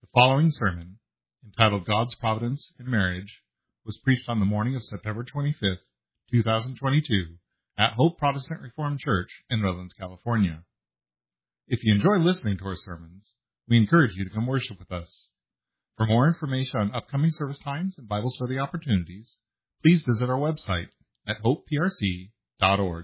following sermon, entitled God's Providence in Marriage, was preached on the morning of September 25th, 2022, at Hope Protestant Reformed Church in Redlands, California. If you enjoy listening to our sermons, we encourage you to come worship with us. For more information on upcoming service times and Bible study opportunities, please visit our website at hopeprc.org.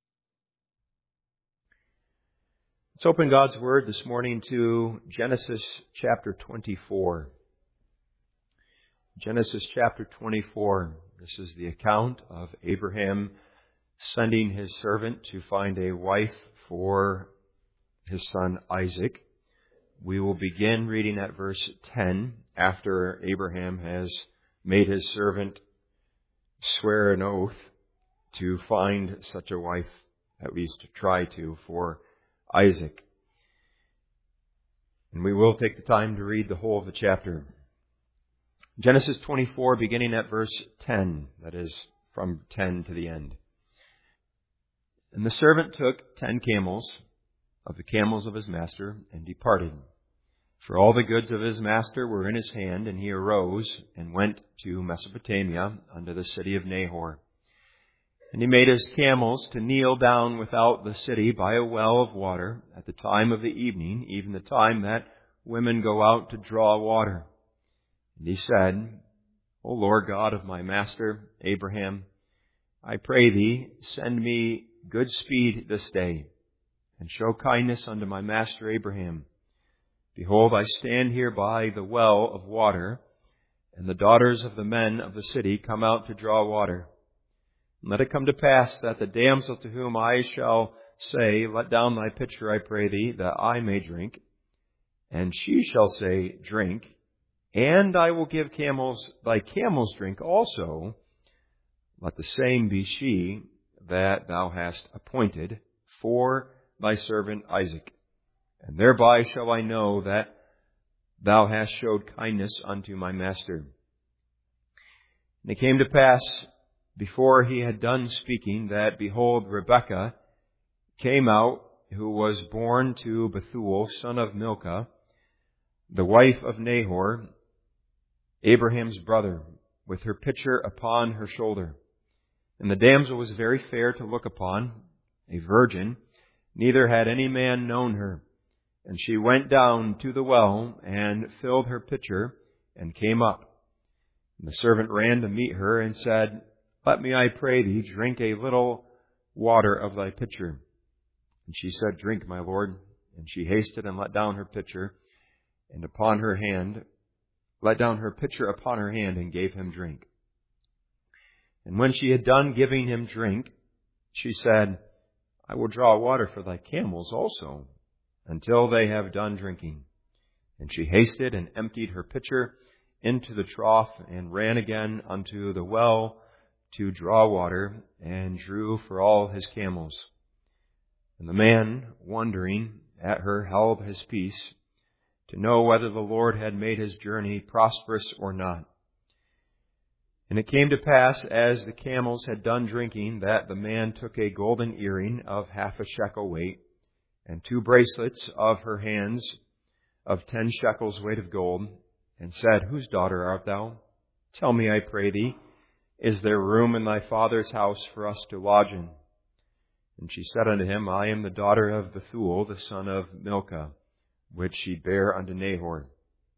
Let's open God's Word this morning to Genesis chapter 24. Genesis chapter 24. This is the account of Abraham sending his servant to find a wife for his son Isaac. We will begin reading at verse 10 after Abraham has made his servant swear an oath to find such a wife, at least to try to, for Isaac. And we will take the time to read the whole of the chapter. Genesis 24, beginning at verse 10, that is, from 10 to the end. And the servant took 10 camels of the camels of his master and departed. For all the goods of his master were in his hand, and he arose and went to Mesopotamia unto the city of Nahor. And he made his camels to kneel down without the city by a well of water at the time of the evening, even the time that women go out to draw water. And he said, O Lord God of my master Abraham, I pray thee, send me good speed this day, and show kindness unto my master Abraham. Behold, I stand here by the well of water, and the daughters of the men of the city come out to draw water. And let it come to pass that the damsel to whom I shall say, Let down thy pitcher, I pray thee, that I may drink, and she shall say, Drink, and I will give thy camels drink also, let the same be she that thou hast appointed for thy servant Isaac. And thereby shall I know that thou hast showed kindness unto my master. And it came to pass, before he had done speaking, that, behold, Rebekah came out, who was born to Bethuel, son of Milcah, the wife of Nahor, Abraham's brother, with her pitcher upon her shoulder. And the damsel was very fair to look upon, a virgin, neither had any man known her. And she went down to the well and filled her pitcher and came up. And the servant ran to meet her and said, Let me, I pray thee, drink a little water of thy pitcher. And she said, Drink, my lord. And she hasted and let down her pitcher and let down her pitcher upon her hand and gave him drink. And when she had done giving him drink, she said, I will draw water for thy camels also, until they have done drinking. And she hasted and emptied her pitcher into the trough and ran again unto the well to draw water, and drew for all his camels. And the man, wondering at her, held his peace, to know whether the Lord had made his journey prosperous or not. And it came to pass, as the camels had done drinking, that the man took a golden earring of 1/2 shekel weight, and 2 bracelets of her hands of 10 shekels weight of gold, and said, Whose daughter art thou? Tell me, I pray thee, is there room in thy father's house for us to lodge in? And she said unto him, I am the daughter of Bethuel, the son of Milcah, which she bare unto Nahor.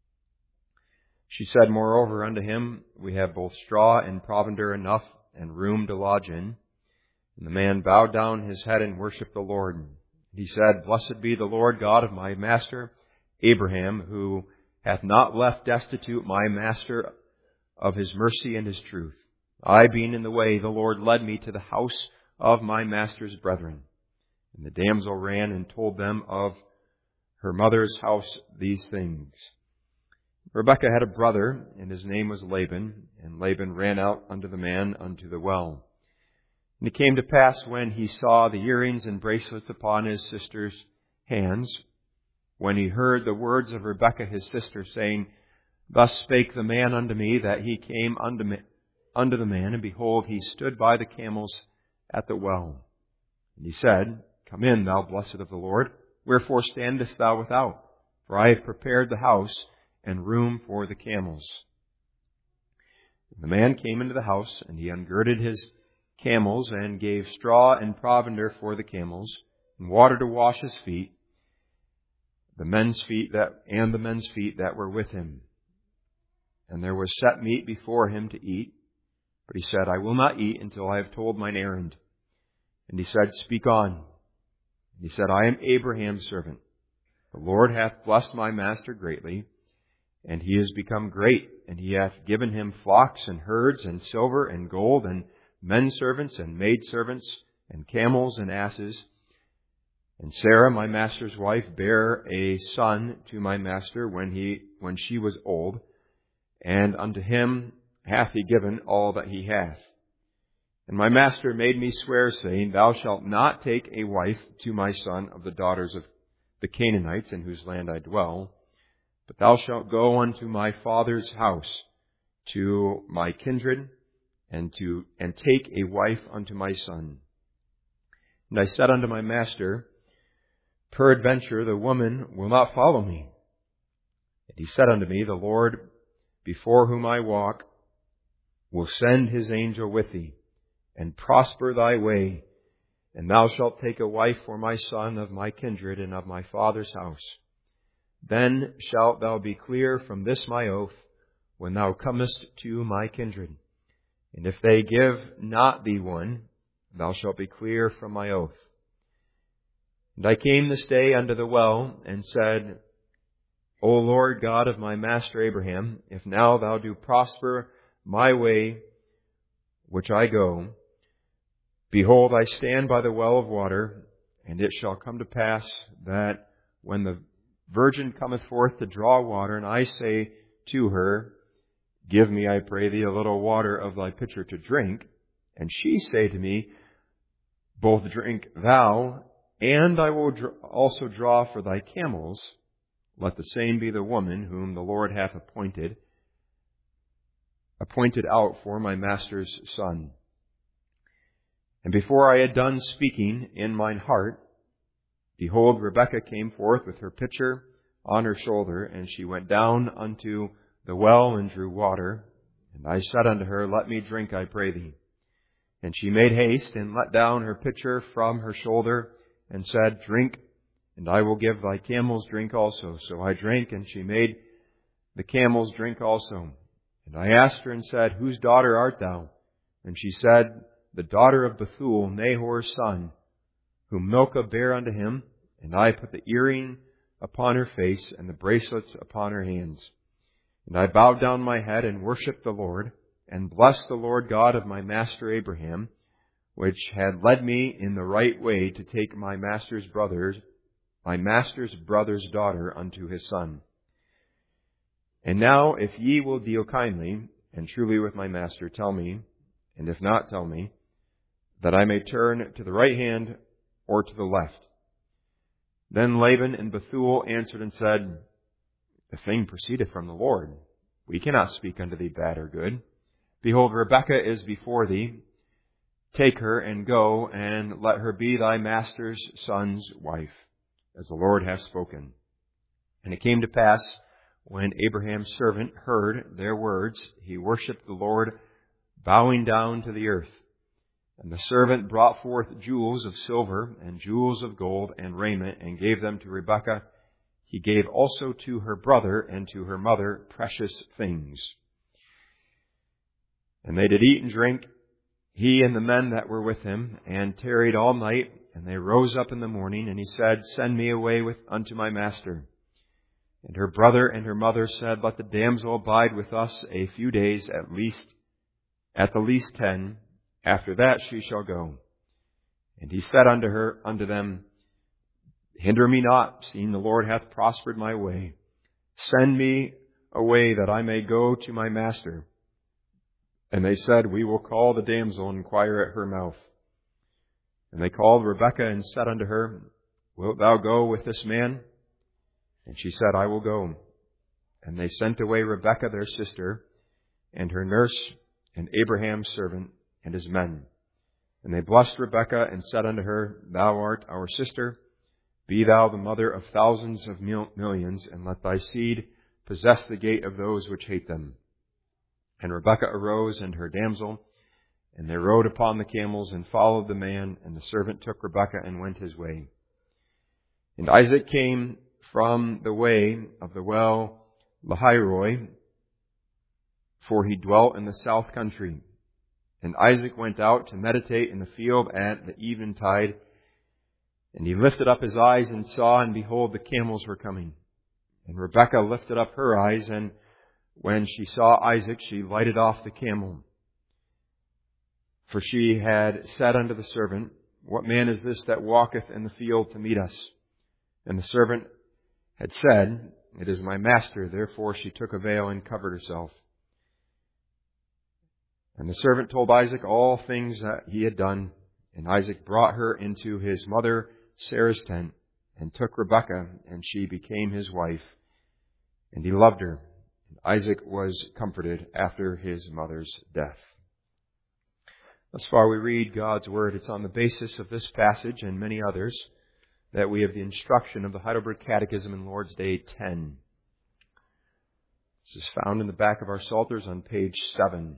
She said moreover unto him, We have both straw and provender enough, and room to lodge in. And the man bowed down his head and worshipped the Lord. He said, Blessed be the Lord God of my master Abraham, who hath not left destitute my master of his mercy and his truth. I being in the way, the Lord led me to the house of my master's brethren. And the damsel ran and told them of her mother's house these things. Rebekah had a brother, and his name was Laban, and Laban ran out unto the man unto the well. And it came to pass, when he saw the earrings and bracelets upon his sister's hands, when he heard the words of Rebekah his sister, saying, Thus spake the man unto me, that he came unto the man, and behold, he stood by the camels at the well. And he said, Come in, thou blessed of the Lord. Wherefore standest thou without? For I have prepared the house, and room for the camels. The man came into the house, and he ungirded his camels, and gave straw and provender for the camels, and water to wash his feet, the men's feet that were with him. And there was set meat before him to eat, but he said, I will not eat until I have told mine errand. And he said, Speak on. And he said, I am Abraham's servant. The Lord hath blessed my master greatly, and he is become great, and he hath given him flocks and herds and silver and gold and men servants and maid servants and camels and asses. And Sarah, my master's wife, bare a son to my master when she was old, and unto him hath he given all that he hath. And my master made me swear, saying, Thou shalt not take a wife to my son of the daughters of the Canaanites, in whose land I dwell, but thou shalt go unto my father's house, to my kindred, and take a wife unto my son. And I said unto my master, Peradventure the woman will not follow me. And he said unto me, The Lord, before whom I walk, will send his angel with thee, and prosper thy way, and thou shalt take a wife for my son of my kindred and of my father's house. Then shalt thou be clear from this my oath, when thou comest to my kindred. And if they give not thee one, thou shalt be clear from my oath. And I came this day unto the well, and said, O Lord God of my master Abraham, if now thou do prosper my way which I go, behold, I stand by the well of water, and it shall come to pass that when the virgin cometh forth to draw water, and I say to her, Give me, I pray thee, a little water of thy pitcher to drink, and she say to me, Both drink thou, and I will also draw for thy camels, let the same be the woman whom the Lord hath appointed out for my master's son. And before I had done speaking in mine heart, behold, Rebekah came forth with her pitcher on her shoulder, and she went down unto the well and drew water. And I said unto her, Let me drink, I pray thee. And she made haste, and let down her pitcher from her shoulder, and said, Drink, and I will give thy camels drink also. So I drank, and she made the camels drink also. And I asked her and said, Whose daughter art thou? And she said, The daughter of Bethuel, Nahor's son, whom Milcah bare unto him. And I put the earring upon her face, and the bracelets upon her hands. And I bowed down my head, and worshipped the Lord, and blessed the Lord God of my master Abraham, which had led me in the right way to take my master's brother's daughter unto his son. And now, if ye will deal kindly and truly with my master, tell me, and if not, tell me, that I may turn to the right hand or to the left. Then Laban and Bethuel answered and said, The thing proceedeth from the Lord. We cannot speak unto thee bad or good. Behold, Rebekah is before thee. Take her and go, and let her be thy master's son's wife, as the Lord hath spoken. And it came to pass, when Abraham's servant heard their words, he worshipped the Lord, bowing down to the earth. And the servant brought forth jewels of silver and jewels of gold and raiment, and gave them to Rebekah. He gave also to her brother and to her mother precious things. And they did eat and drink, he and the men that were with him, and tarried all night. And they rose up in the morning, and he said, Send me away unto my master. And her brother and her mother said, Let the damsel abide with us a few days at the least 10. After that she shall go. And he said unto them, Hinder me not, seeing the Lord hath prospered my way. Send me away that I may go to my master. And they said, We will call the damsel and inquire at her mouth. And they called Rebekah and said unto her, Wilt thou go with this man? And she said, I will go. And they sent away Rebekah their sister, and her nurse, and Abraham's servant, and his men. And they blessed Rebekah and said unto her, Thou art our sister. Be thou the mother of thousands of millions, and let thy seed possess the gate of those which hate them. And Rebekah arose and her damsel, and they rode upon the camels and followed the man, and the servant took Rebekah and went his way. And Isaac came from the way of the well Lahairoi, for he dwelt in the south country. And Isaac went out to meditate in the field at the eventide, and he lifted up his eyes and saw, and behold, the camels were coming. And Rebekah lifted up her eyes, and when she saw Isaac, she lighted off the camel. For she had said unto the servant, What man is this that walketh in the field to meet us? And the servant had said, It is my master. Therefore she took a veil and covered herself. And the servant told Isaac all things that he had done. And Isaac brought her into his mother Sarah's tent, and took Rebekah, and she became his wife. And he loved her. And Isaac was comforted after his mother's death. Thus far we read God's Word. It's on the basis of this passage and many others that we have the instruction of the Heidelberg Catechism in Lord's Day 10. This is found in the back of our Psalters on page 7.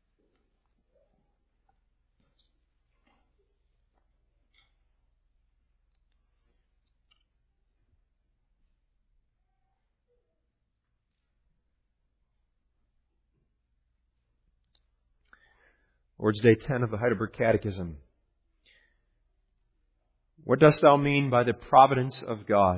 Lord's Day 10 of the Heidelberg Catechism. What dost thou mean by the providence of God?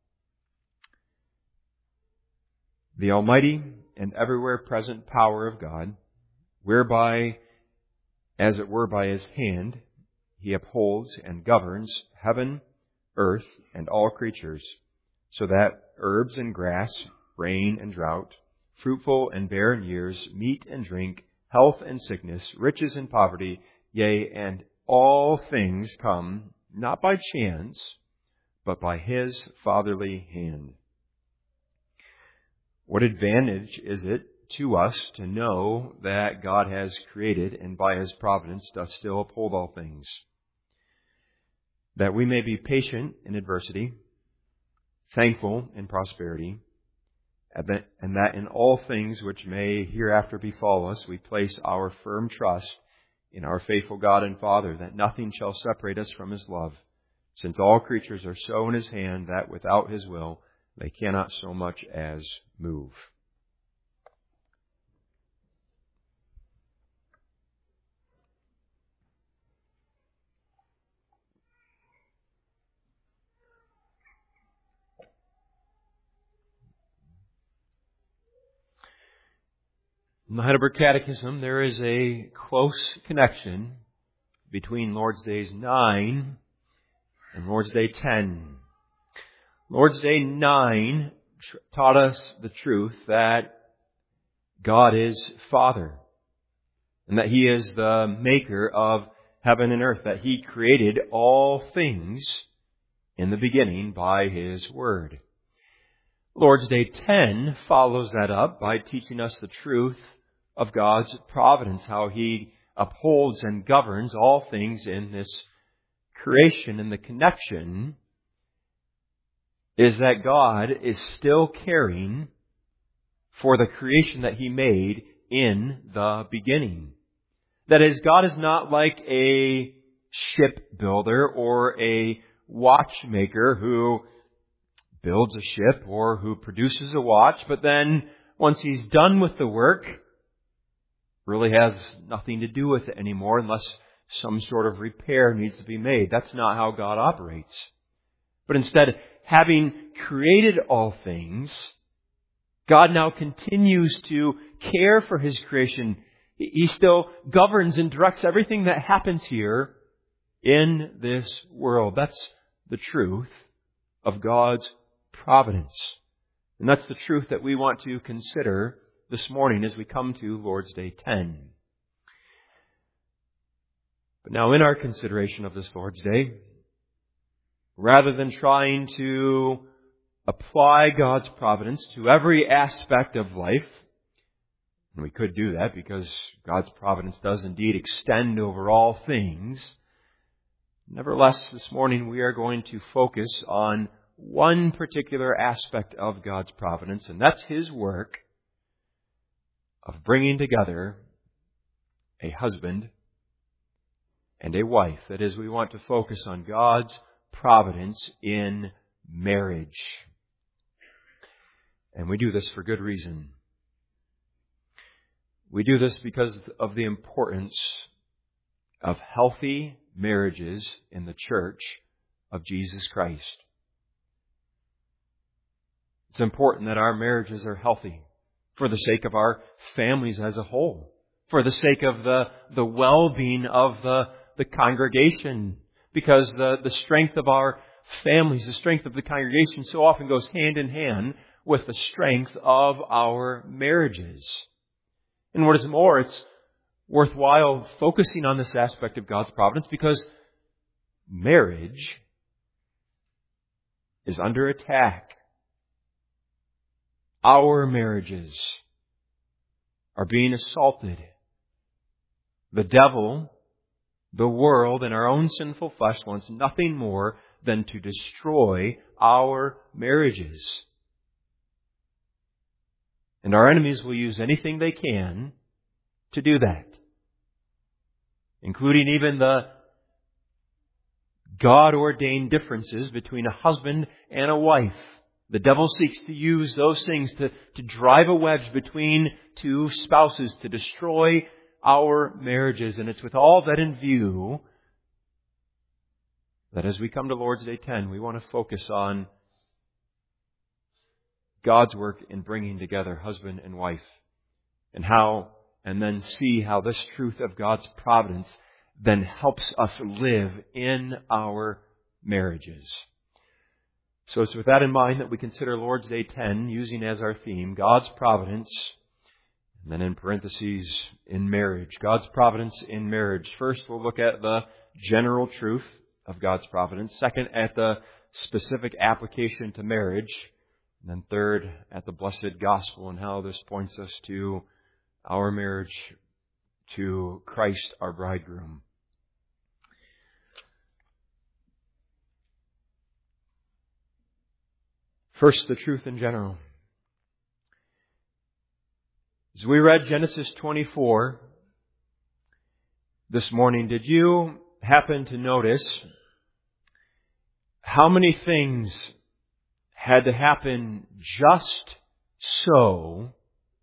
The almighty and everywhere present power of God, whereby, as it were by His hand, He upholds and governs heaven, earth, and all creatures, so that herbs and grass, rain and drought, fruitful and barren years, meat and drink, health and sickness, riches and poverty, yea, and all things come not by chance, but by His fatherly hand. What advantage is it to us to know that God has created and by His providence doth still uphold all things, that we may be patient in adversity, thankful in prosperity, and that in all things which may hereafter befall us, we place our firm trust in our faithful God and Father, that nothing shall separate us from His love, since all creatures are so in His hand that without His will they cannot so much as move. In the Heidelberg Catechism, there is a close connection between Lord's Days 9 and Lord's Day 10. Lord's Day 9 taught us the truth that God is Father, and that He is the maker of heaven and earth, that He created all things in the beginning by His Word. Lord's Day 10 follows that up by teaching us the truth of God's providence, how He upholds and governs all things in this creation. And the connection is that God is still caring for the creation that He made in the beginning. That is, God is not like a shipbuilder or a watchmaker who builds a ship or who produces a watch, but then once he's done with the work, really has nothing to do with it anymore unless some sort of repair needs to be made. That's not how God operates. But instead, having created all things, God now continues to care for His creation. He still governs and directs everything that happens here in this world. That's the truth of God's providence. And that's the truth that we want to consider this morning as we come to Lord's Day 10. But now in our consideration of this Lord's Day, rather than trying to apply God's providence to every aspect of life, and we could do that because God's providence does indeed extend over all things, nevertheless, this morning we are going to focus on one particular aspect of God's providence, and that's His work of bringing together a husband and a wife. That is, we want to focus on God's providence in marriage. And we do this for good reason. We do this because of the importance of healthy marriages in the church of Jesus Christ. It's important that our marriages are healthy for the sake of our families as a whole, for the sake of the well-being of the congregation, because the strength of our families, the strength of the congregation so often goes hand in hand with the strength of our marriages. And what is more, it's worthwhile focusing on this aspect of God's providence because marriage is under attack. Our marriages are being assaulted. The devil, the world, and our own sinful flesh wants nothing more than to destroy our marriages. And our enemies will use anything they can to do that, including even the God-ordained differences between a husband and a wife. The devil seeks to use those things to drive a wedge between two spouses, to destroy our marriages. And it's with all that in view that as we come to Lord's Day 10, we want to focus on God's work in bringing together husband and wife, and then see how this truth of God's providence then helps us live in our marriages. So it's with that in mind that we consider Lord's Day 10 using as our theme God's providence, and then in parentheses, in marriage. God's providence in marriage. First, we'll look at the general truth of God's providence. Second, at the specific application to marriage. And then third, at the blessed gospel and how this points us to our marriage to Christ, our bridegroom. First, the truth in general. As we read Genesis 24 this morning, did you happen to notice how many things had to happen just so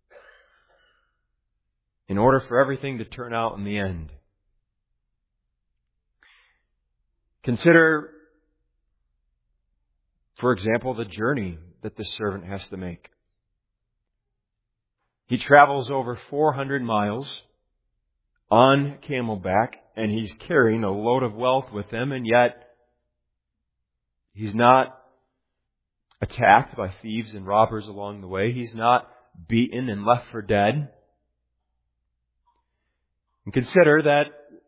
in order for everything to turn out in the end? Consider, for example, the journey that this servant has to make. He travels over 400 miles on camelback, and he's carrying a load of wealth with him, and yet he's not attacked by thieves and robbers along the way. He's not beaten and left for dead. And consider that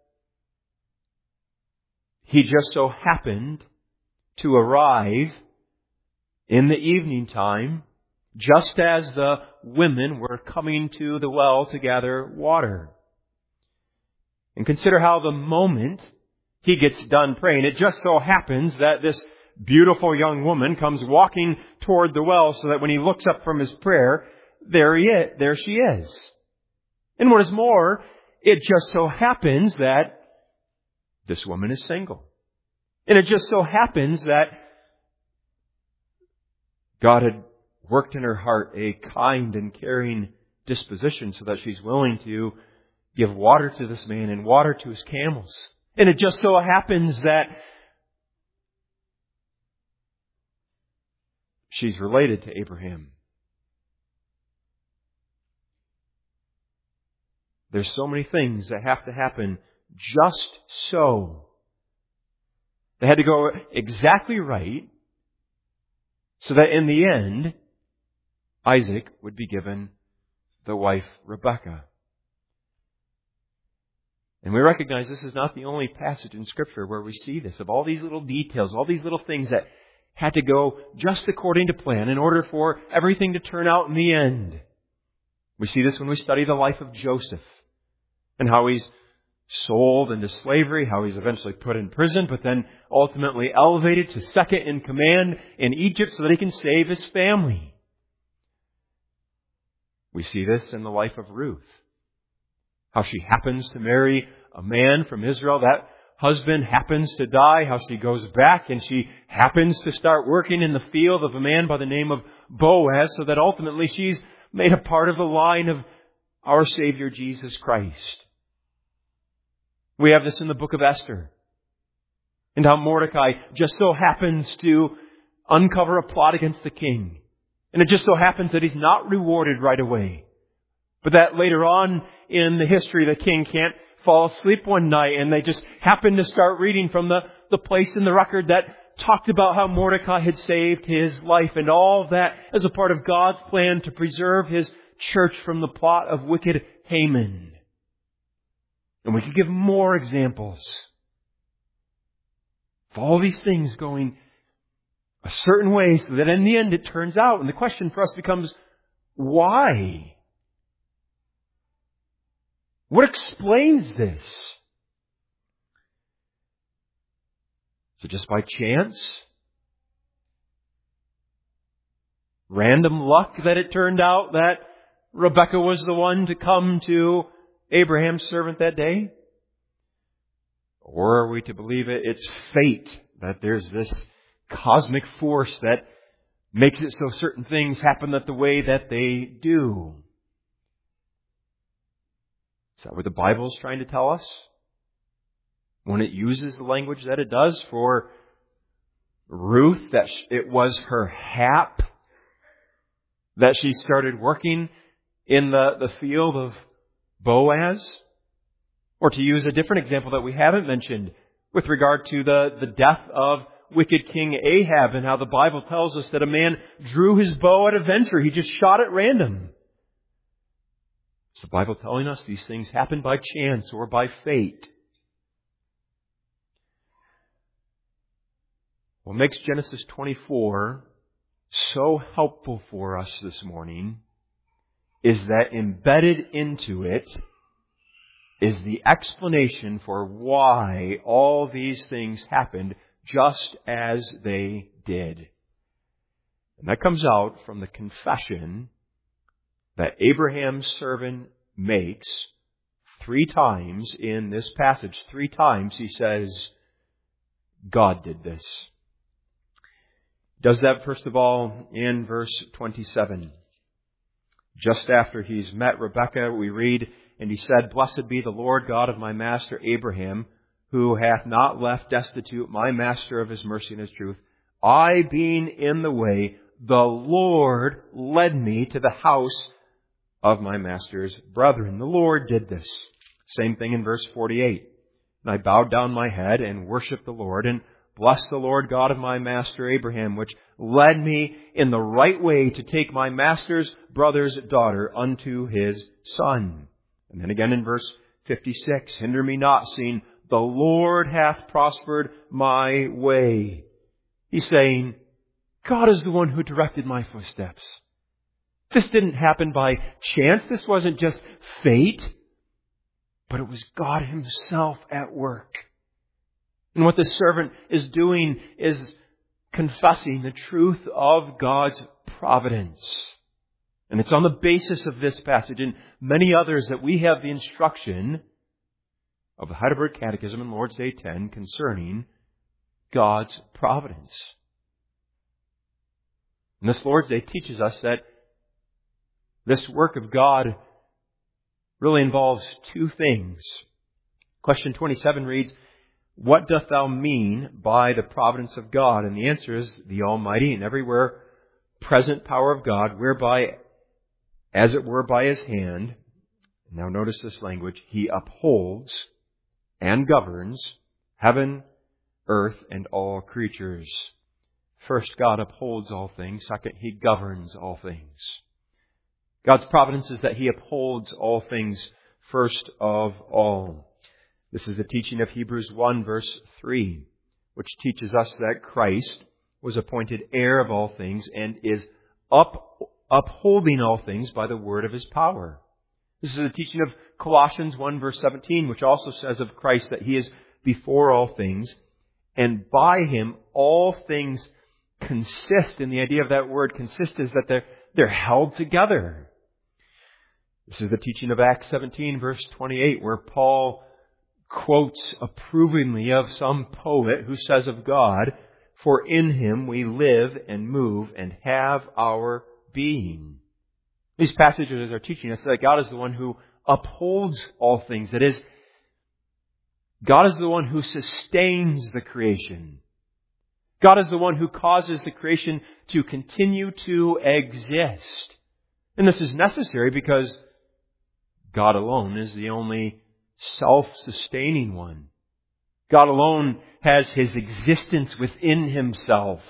he just so happened to arrive in the evening time, just as the women were coming to the well to gather water. And consider how the moment he gets done praying, it just so happens that this beautiful young woman comes walking toward the well, so that when he looks up from his prayer, there she is. And what is more, it just so happens that this woman is single. And it just so happens that God had worked in her heart a kind and caring disposition so that she's willing to give water to this man and water to his camels. And it just so happens that she's related to Abraham. There's so many things that have to happen just so. They had to go exactly right so that in the end, Isaac would be given the wife Rebekah. And we recognize this is not the only passage in Scripture where we see this, of all these little details, all these little things that had to go just according to plan in order for everything to turn out in the end. We see this when we study the life of Joseph and how he's sold into slavery, how he's eventually put in prison, but then ultimately elevated to second in command in Egypt so that he can save his family. We see this in the life of Ruth. How she happens to marry a man from Israel. That husband happens to die. How she goes back and she happens to start working in the field of a man by the name of Boaz, so that ultimately she's made a part of the line of our Savior Jesus Christ. We have this in the book of Esther. And how Mordecai just so happens to uncover a plot against the king. And it just so happens that he's not rewarded right away. But that later on in the history, the king can't fall asleep one night, and they just happen to start reading from the place in the record that talked about how Mordecai had saved his life, and all of that as a part of God's plan to preserve His church from the plot of wicked Haman. And we could give more examples of all these things going a certain way so that in the end it turns out. And the question for us becomes, why? What explains this? Is it just by chance? Random luck that it turned out that Rebekah was the one to come to Abraham's servant that day? Or are we to believe it's fate, that there's this cosmic force that makes it so certain things happen the way that they do? Is that what the Bible is trying to tell us when it uses the language that it does for Ruth, that it was her hap that she started working in the field of Boaz? Or to use a different example that we haven't mentioned with regard to the death of wicked King Ahab, and how the Bible tells us that a man drew his bow at a venture. He just shot at random. Is the Bible telling us these things happen by chance or by fate? What makes Genesis 24 so helpful for us this morning is that embedded into it is the explanation for why all these things happened just as they did. And that comes out from the confession that Abraham's servant makes 3 times in this passage. 3 times he says, God did this. Does that first of all in verse 27. Just after he's met Rebekah, we read, and he said, Blessed be the Lord God of my master Abraham, who hath not left destitute my master of his mercy and his truth. I being in the way, the Lord led me to the house of my master's brethren. The Lord did this. Same thing in verse 48. And I bowed down my head and worshipped the Lord, and blessed the Lord God of my master Abraham, which led me in the right way to take my master's brother's daughter unto his son. And then again in verse 56, hinder me not, seeing the Lord hath prospered my way. He's saying, God is the one who directed my footsteps. This didn't happen by chance. This wasn't just fate, but it was God Himself at work. And what this servant is doing is confessing the truth of God's providence. And it's on the basis of this passage and many others that we have the instruction of the Heidelberg Catechism and Lord's Day 10 concerning God's providence. And this Lord's Day teaches us that this work of God really involves 2 things. Question 27 reads, What doth thou mean by the providence of God? And the answer is the almighty and everywhere present power of God, whereby, as it were by His hand, now notice this language, He upholds and governs heaven, earth, and all creatures. First, God upholds all things. Second, He governs all things. God's providence is that He upholds all things first of all. This is the teaching of Hebrews 1 verse 3, which teaches us that Christ was appointed heir of all things and is upholding all things by the word of His power. This is the teaching of Colossians 1 verse 17, which also says of Christ that He is before all things, and by Him all things consist. And the idea of that word consist is that they're held together. This is the teaching of Acts 17 verse 28, where Paul quotes approvingly of some poet who says of God, "For in Him we live and move and have our being." These passages are teaching us that God is the one who upholds all things. That is, God is the one who sustains the creation. God is the one who causes the creation to continue to exist. And this is necessary because God alone is the only self-sustaining one. God alone has His existence within Himself.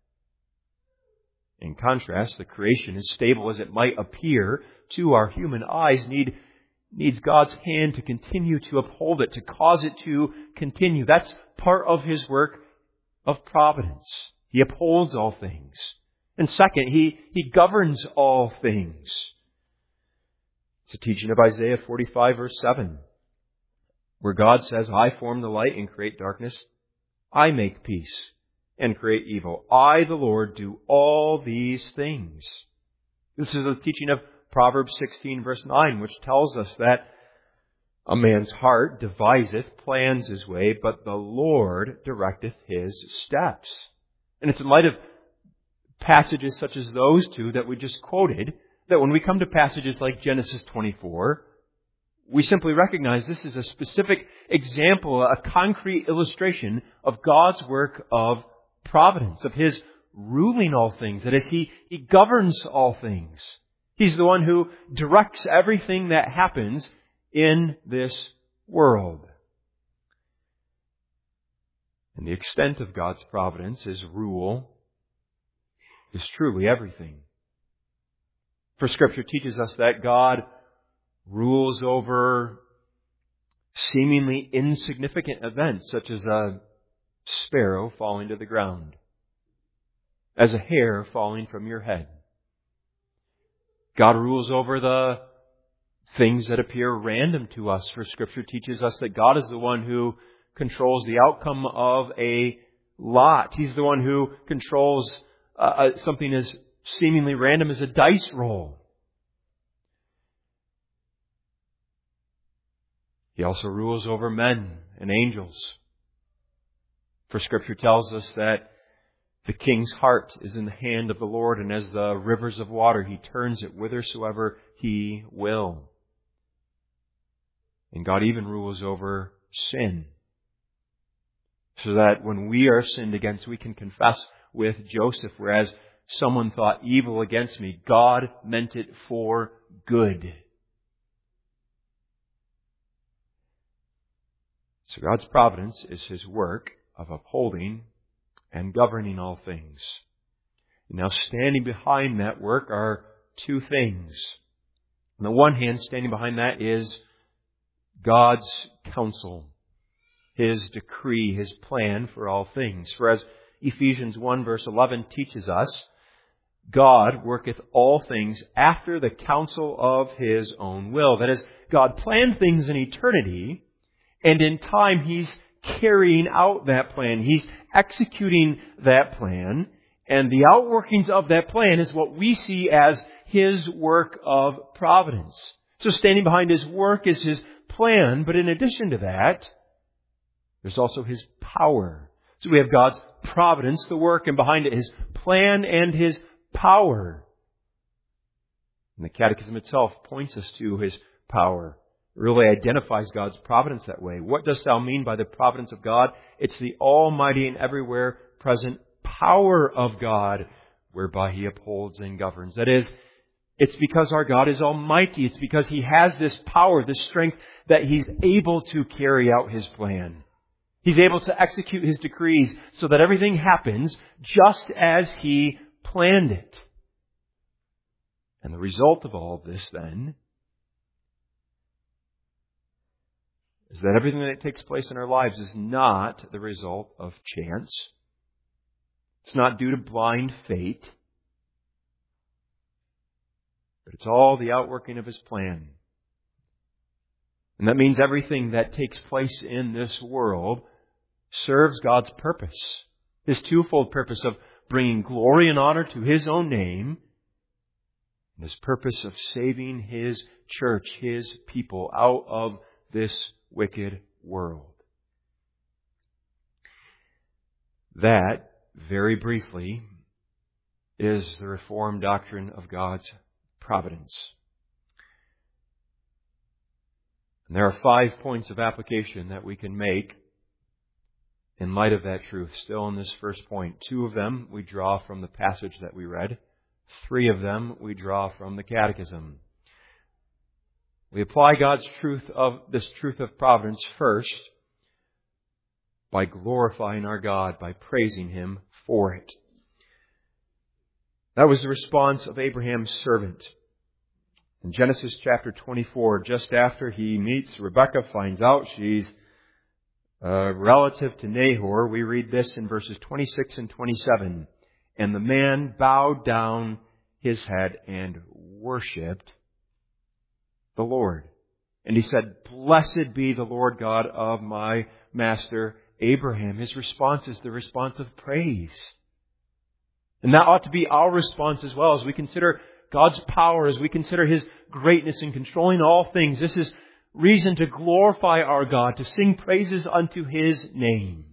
In contrast, the creation, as stable as it might appear to our human eyes, needs God's hand to continue to uphold it, to cause it to continue. That's part of His work of providence. He upholds all things. And second, He governs all things. It's a teaching of Isaiah 45 verse 7, where God says, "I form the light and create darkness. I make peace and create evil. I, the Lord, do all these things." This is the teaching of Proverbs 16 verse 9, which tells us that a man's heart deviseth plans his way, but the Lord directeth his steps. And it's in light of passages such as those two that we just quoted, that when we come to passages like Genesis 24, we simply recognize this is a specific example, a concrete illustration of God's work of providence, of His ruling all things. That is, He governs all things. He's the one who directs everything that happens in this world. And the extent of God's providence, His rule, is truly everything. For Scripture teaches us that God rules over seemingly insignificant events, such as a sparrow falling to the ground, as a hair falling from your head. God rules over the things that appear random to us, for Scripture teaches us that God is the one who controls the outcome of a lot. He's the one who controls something as seemingly random as a dice roll. He also rules over men and angels. For Scripture tells us that the king's heart is in the hand of the Lord, and as the rivers of water, He turns it whithersoever He will. And God even rules over sin, so that when we are sinned against, we can confess with Joseph, whereas someone thought evil against me, God meant it for good. So God's providence is His work of upholding and governing all things. And now standing behind that work are two things. On the one hand, standing behind that is God's counsel, His decree, His plan for all things. For as Ephesians 1 verse 11 teaches us, God worketh all things after the counsel of His own will. That is, God planned things in eternity, and in time He's carrying out that plan. He's executing that plan. And the outworkings of that plan is what we see as His work of providence. So standing behind His work is His plan. But in addition to that, there's also His power. So we have God's providence, the work, and behind it His plan and His power. And the Catechism itself points us to His power. It really identifies God's providence that way. What dost thou mean by the providence of God? It's the almighty and everywhere present power of God, whereby He upholds and governs. That is, it's because our God is almighty. It's because He has this power, this strength, that He's able to carry out His plan. He's able to execute His decrees so that everything happens just as He planned it. And the result of all of this, then, is that everything that takes place in our lives is not the result of chance. It's not due to blind fate. But it's all the outworking of His plan. And that means everything that takes place in this world serves God's purpose. His twofold purpose of bringing glory and honor to His own name, and His purpose of saving His church, His people, out of this wicked world. That, very briefly, is the Reformed doctrine of God's providence. And there are 5 points of application that we can make in light of that truth. Still in this first point, 2 of them we draw from the passage that we read. 3 of them we draw from the Catechism. We apply God's truth of providence first by glorifying our God, by praising Him for it. That was the response of Abraham's servant. In Genesis chapter 24, just after he meets Rebekah, finds out she's relative to Nahor, we read this in verses 26 and 27. And the man bowed down his head and worshipped the Lord. And he said, "Blessed be the Lord God of my master Abraham." His response is the response of praise. And that ought to be our response as well as we consider God's power, as we consider His greatness in controlling all things. This is reason to glorify our God, to sing praises unto His name.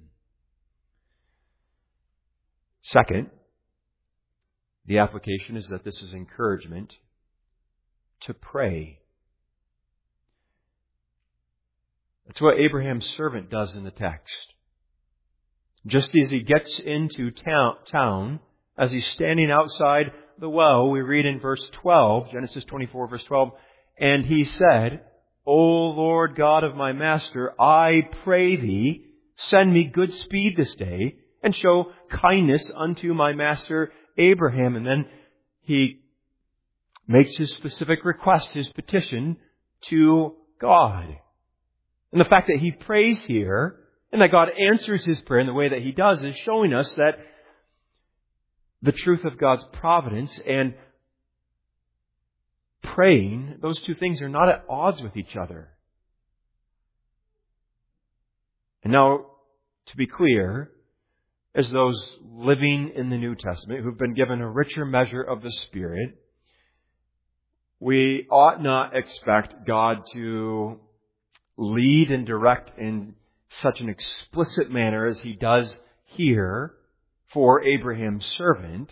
Second, the application is that this is encouragement to pray. That's what Abraham's servant does in the text. Just as he gets into town, as he's standing outside the well, we read in verse 12, Genesis 24, verse 12, and he said, "O Lord God of my master, I pray Thee, send me good speed this day, and show kindness unto my master Abraham." And then he makes his specific request, his petition to God. And the fact that he prays here, and that God answers his prayer in the way that He does, is showing us that the truth of God's providence and praying, those 2 things are not at odds with each other. And now, to be clear, as those living in the New Testament who've been given a richer measure of the Spirit, we ought not expect God to lead and direct in such an explicit manner as He does here for Abraham's servant.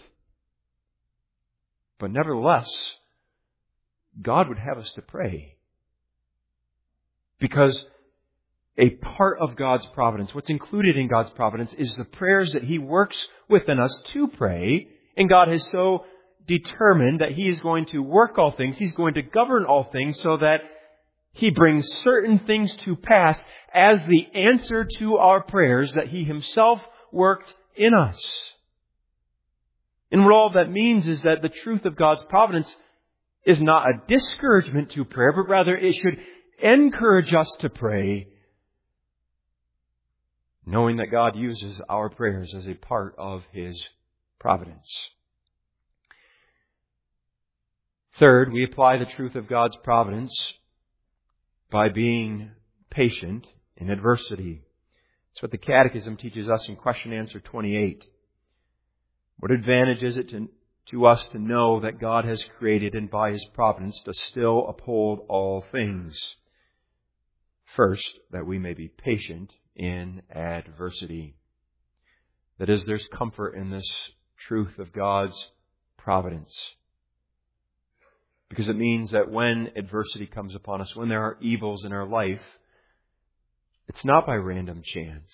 But nevertheless, God would have us to pray. Because a part of God's providence, what's included in God's providence, is the prayers that He works within us to pray. And God has so determined that He is going to work all things, He's going to govern all things, so that He brings certain things to pass as the answer to our prayers that He Himself worked in us. And what all that means is that the truth of God's providence is not a discouragement to prayer, but rather it should encourage us to pray, knowing that God uses our prayers as a part of His providence. Third, we apply the truth of God's providence by being patient in adversity. That's what the Catechism teaches us in question answer 28. What advantage is it to us to know that God has created and by His providence does still uphold all things? First, that we may be patient in adversity. That is, there's comfort in this truth of God's providence. Because it means that when adversity comes upon us, when there are evils in our life, it's not by random chance.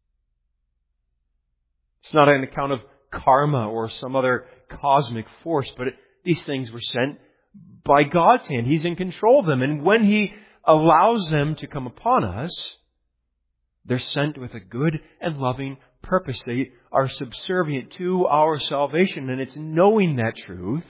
It's not on account of karma or some other cosmic force, but these things were sent by God's hand. He's in control of them. And when He allows them to come upon us, they're sent with a good and loving purpose. They are subservient to our salvation. And it's knowing that truth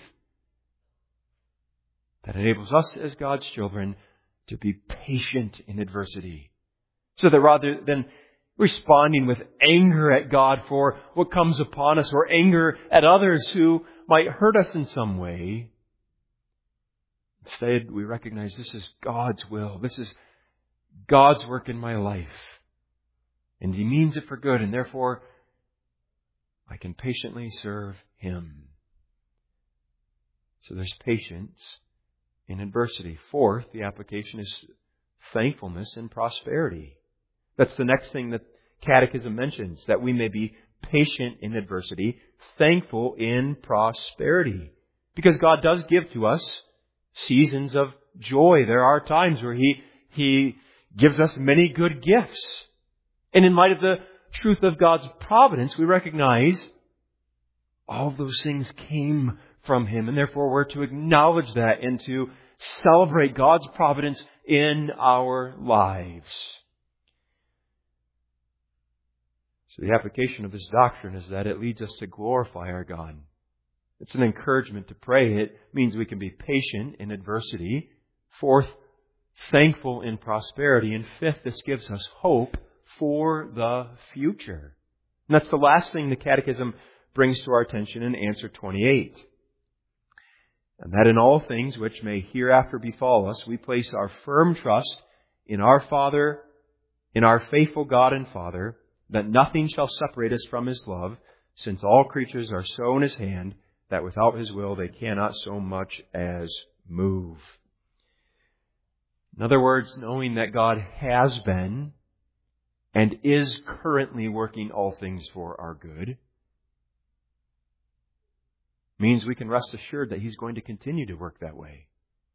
that enables us as God's children to be patient in adversity. So that rather than responding with anger at God for what comes upon us, or anger at others who might hurt us in some way, instead we recognize this is God's will. This is God's work in my life. And He means it for good, and therefore I can patiently serve Him. So there's patience in adversity. Fourth, the application is thankfulness in prosperity. That's the next thing that Catechism mentions, that we may be patient in adversity, thankful in prosperity. Because God does give to us seasons of joy. There are times where He gives us many good gifts. And in light of the truth of God's providence, we recognize all of those things came from Him, and therefore we're to acknowledge that and to celebrate God's providence in our lives. So the application of this doctrine is that it leads us to glorify our God. It's an encouragement to pray. It means we can be patient in adversity. Fourth, thankful in prosperity. And fifth, this gives us hope for the future. And that's the last thing the Catechism brings to our attention in answer 28. And that in all things which may hereafter befall us, we place our firm trust in our Father, in our faithful God and Father, that nothing shall separate us from His love, since all creatures are so in His hand, that without His will they cannot so much as move. In other words, knowing that God has been and is currently working all things for our good, means we can rest assured that He's going to continue to work that way.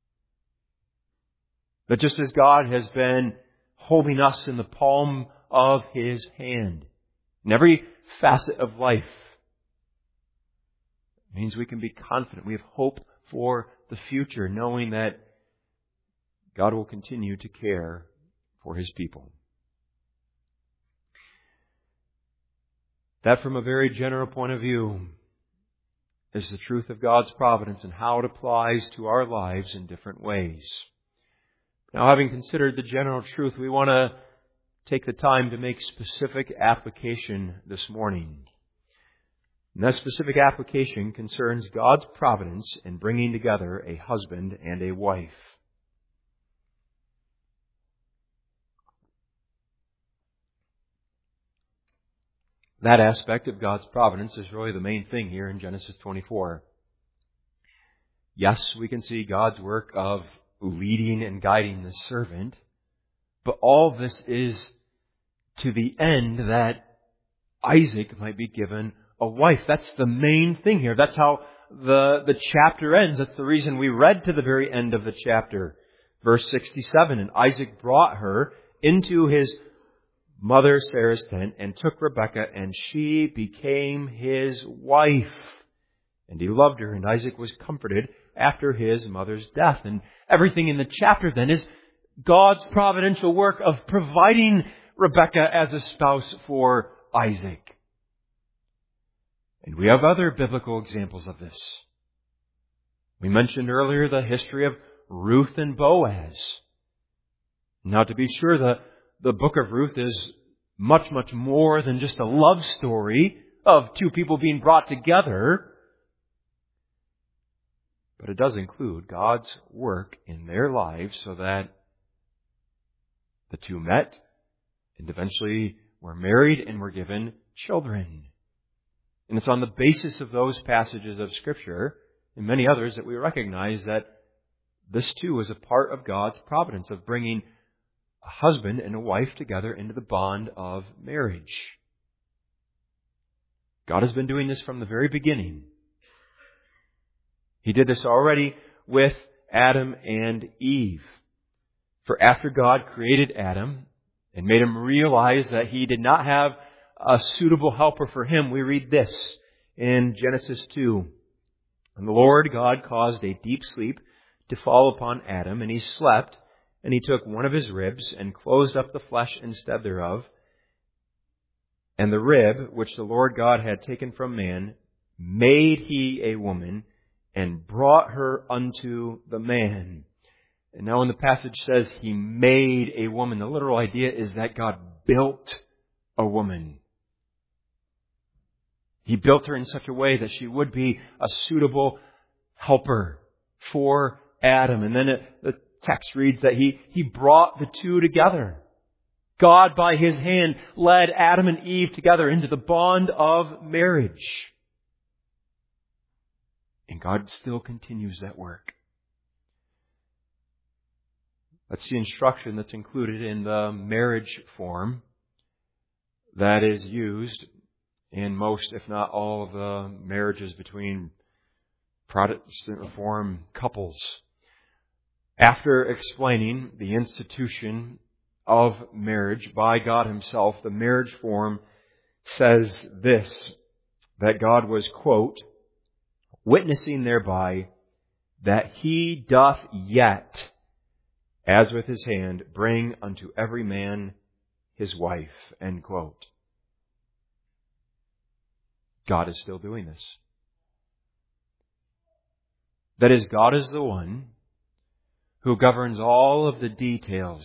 That just as God has been holding us in the palm of His hand in every facet of life, means we can be confident. We have hope for the future, knowing that God will continue to care for His people. That, from a very general point of view, is the truth of God's providence and how it applies to our lives in different ways. Now, having considered the general truth, we want to take the time to make specific application this morning. And that specific application concerns God's providence in bringing together a husband and a wife. That aspect of God's providence is really the main thing here in Genesis 24. Yes, we can see God's work of leading and guiding the servant, but all this is to the end that Isaac might be given a wife. That's the main thing here. That's how the chapter ends. That's the reason we read to the very end of the chapter. Verse 67, and Isaac brought her into his mother Sarah's tent and took Rebekah, and she became his wife. And he loved her, and Isaac was comforted after his mother's death. And everything in the chapter then is God's providential work of providing Rebekah as a spouse for Isaac. And we have other biblical examples of this. We mentioned earlier the history of Ruth and Boaz. Now, to be sure, the book of Ruth is much, much more than just a love story of two people being brought together. But it does include God's work in their lives so that the two met and eventually were married and were given children. And it's on the basis of those passages of Scripture and many others that we recognize that this too is a part of God's providence of bringing a husband and a wife together into the bond of marriage. God has been doing this from the very beginning. He did this already with Adam and Eve. For after God created Adam and made him realize that he did not have a suitable helper for him, we read this in Genesis 2. And the Lord God caused a deep sleep to fall upon Adam, and he slept, and he took one of his ribs and closed up the flesh instead thereof. And the rib which the Lord God had taken from man made he a woman and brought her unto the man. And now when the passage says he made a woman, the literal idea is that God built a woman. He built her in such a way that she would be a suitable helper for Adam. And then the text reads that He brought the two together. God, by His hand, led Adam and Eve together into the bond of marriage. And God still continues that work. That's the instruction that's included in the marriage form that is used in most, if not all, of the marriages between Protestant Reformed couples. After explaining the institution of marriage by God Himself, the marriage form says this, that God was, quote, witnessing thereby that He doth yet, as with His hand, bring unto every man his wife, end quote. God is still doing this. That is, God is the one who governs all of the details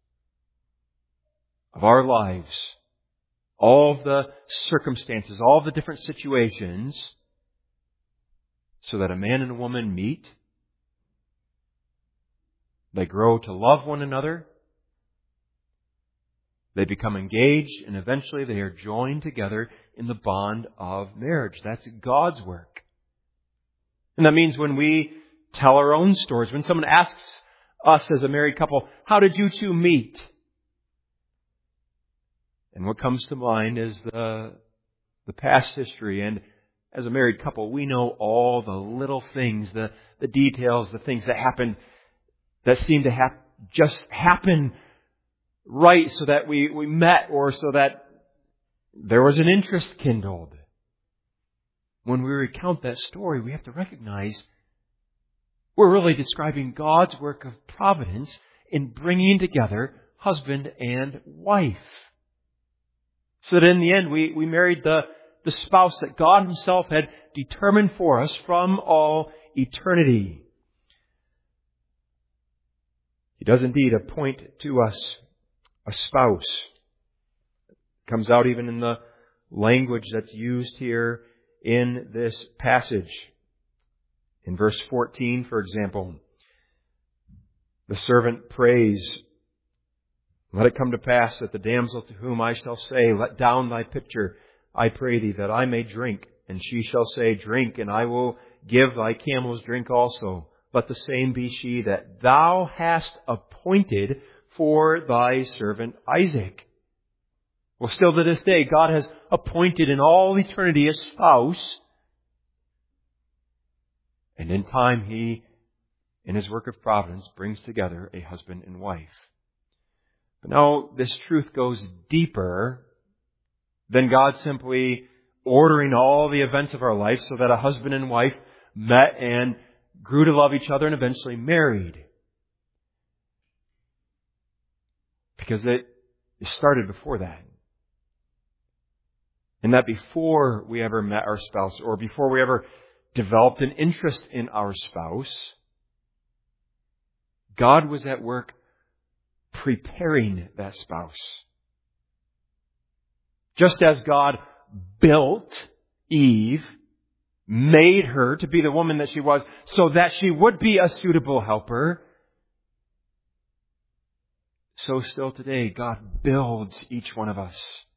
of our lives, all of the circumstances, all of the different situations, so that a man and a woman meet, they grow to love one another, they become engaged, and eventually they are joined together in the bond of marriage. That's God's work. And that means when we tell our own stories, when someone asks us as a married couple, how did you two meet? And what comes to mind is the past history. And as a married couple, we know all the little things, the details, the things that happen, that seem to just happen right so that we met, or so that there was an interest kindled. When we recount that story, we have to recognize we're really describing God's work of providence in bringing together husband and wife. So that in the end, we married the spouse that God Himself had determined for us from all eternity. He does indeed appoint to us a spouse. It comes out even in the language that's used here in this passage. In verse 14, for example, the servant prays, let it come to pass that the damsel to whom I shall say, let down thy pitcher, I pray thee, that I may drink. And she shall say, drink, and I will give thy camels drink also. Let the same be she that thou hast appointed for thy servant Isaac. Well, still to this day, God has appointed in all eternity a spouse. And in time, He, in His work of providence, brings together a husband and wife. But now, this truth goes deeper than God simply ordering all the events of our life so that a husband and wife met and grew to love each other and eventually married. Because it started before that. And that before we ever met our spouse, or before we ever developed an interest in our spouse, God was at work preparing that spouse. Just as God built Eve, made her to be the woman that she was, so that she would be a suitable helper, so still today, God builds each one of us.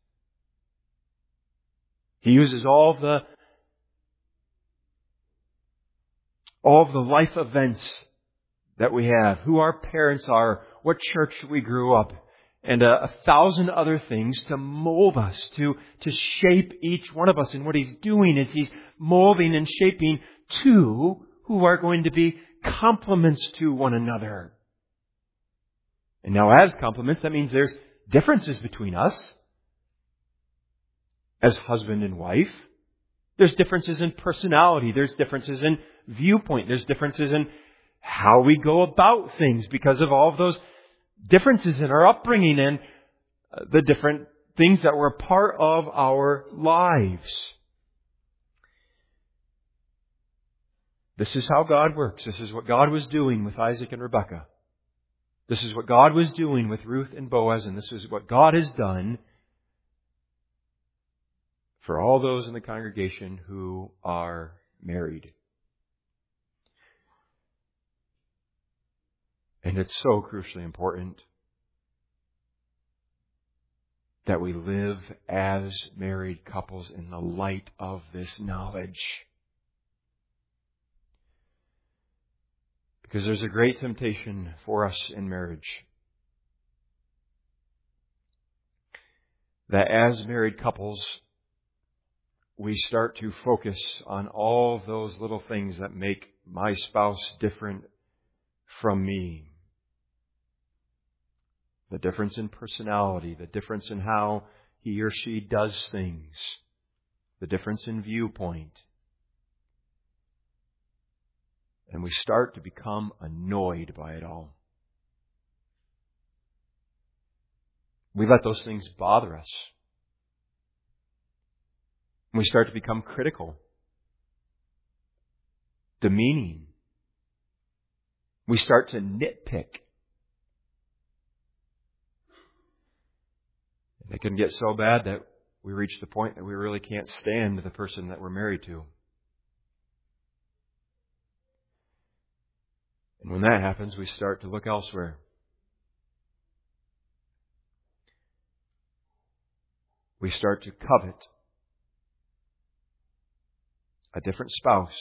He uses all of the life events that we have, who our parents are, what church we grew up, and a thousand other things to mold us, to shape each one of us. And what He's doing is He's molding and shaping two who are going to be complements to one another. And now as complements, that means there's differences between us as husband and wife. There's differences in personality. There's differences in viewpoint. There's differences in how we go about things because of all of those differences in our upbringing and the different things that were a part of our lives. This is how God works. This is what God was doing with Isaac and Rebekah. This is what God was doing with Ruth and Boaz, and this is what God has done for all those in the congregation who are married. And it's so crucially important that we live as married couples in the light of this knowledge. Because there's a great temptation for us in marriage that as married couples, we start to focus on all those little things that make my spouse different from me. The difference in personality, the difference in how he or she does things, the difference in viewpoint. And we start to become annoyed by it all. We let those things bother us. We start to become critical, demeaning. We start to nitpick. It can get so bad that we reach the point that we really can't stand the person that we're married to. And when that happens, we start to look elsewhere. We start to covet a different spouse.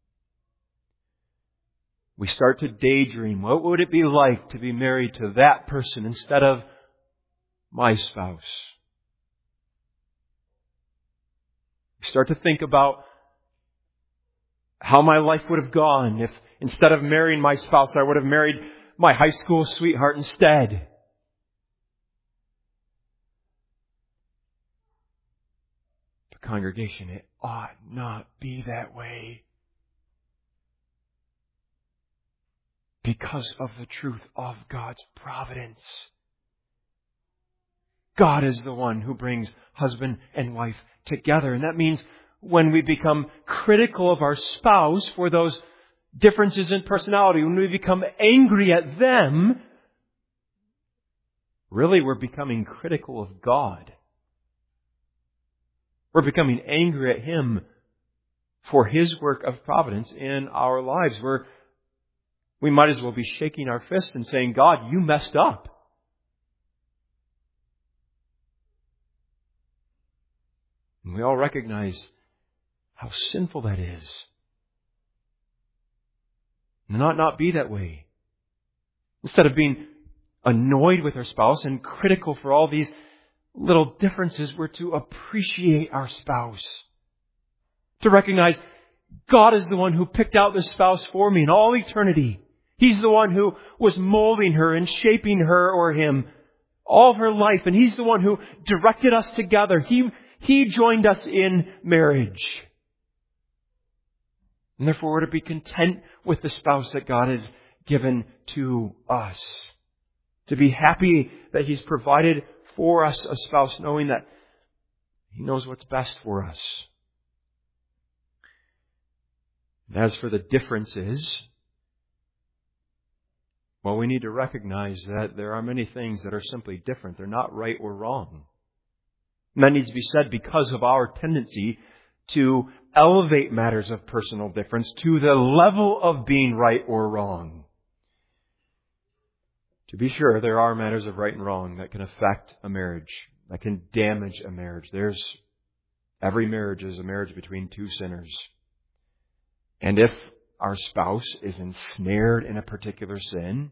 We start to daydream. What would it be like to be married to that person instead of my spouse? We start to think about how my life would have gone if instead of marrying my spouse, I would have married my high school sweetheart instead. But congregation, it ought not be that way. Because of the truth of God's providence. God is the one who brings husband and wife together. And that means when we become critical of our spouse for those differences in personality, when we become angry at them, really we're becoming critical of God. We're becoming angry at Him for His work of providence in our lives. We might as well be shaking our fists and saying, God, you messed up. And we all recognize how sinful that is. And it ought not be that way. Instead of being annoyed with our spouse and critical for all these little differences, we're to appreciate our spouse. To recognize God is the one who picked out this spouse for me in all eternity. He's the one who was molding her and shaping her or him all of her life. And He's the one who directed us together. He joined us in marriage. And therefore we're to be content with the spouse that God has given to us. To be happy that He's provided for us a spouse, knowing that He knows what's best for us. And as for the differences, well, we need to recognize that there are many things that are simply different. They're not right or wrong. And that needs to be said because of our tendency to elevate matters of personal difference to the level of being right or wrong. To be sure, there are matters of right and wrong that can affect a marriage, that can damage a marriage. Every marriage is a marriage between two sinners. And if our spouse is ensnared in a particular sin,